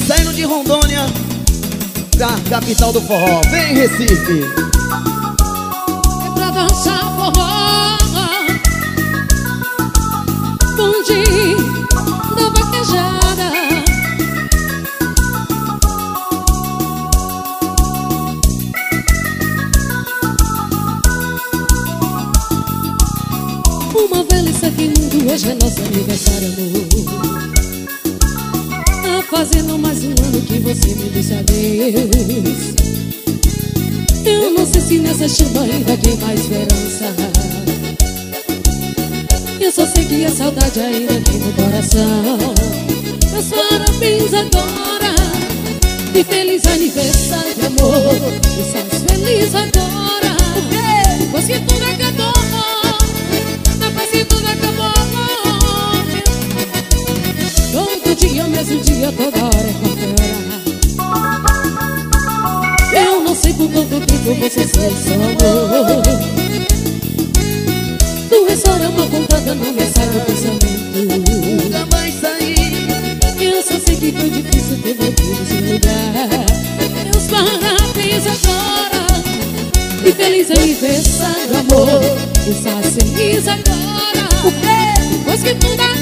Saindo de Rondônia pra capital do forró. Vem, Recife. É pra dançar forró, bonde da vaquejada. Uma velhice aqui mundo, hoje é nosso aniversário, amor. Tá fazendo mais um ano que você me disse adeus. Eu não sei se nessa chuva ainda queima a esperança. Eu só sei que a saudade ainda tem no coração. Meus parabéns agora e feliz aniversário, amor. Estás feliz agora, pois que tudo acabou. Depois que tudo acabou, todo dia, mesmo dia, toda hora é qualquer hora. Eu não sei por quanto tempo você se amor. Tua história é uma contada, não me sai do pensamento. Nunca mais sair. Eu só sei que foi difícil ter voltado nesse lugar. Meus parabéns agora e feliz aniversário, amor. Estás feliz agora, depois que tudo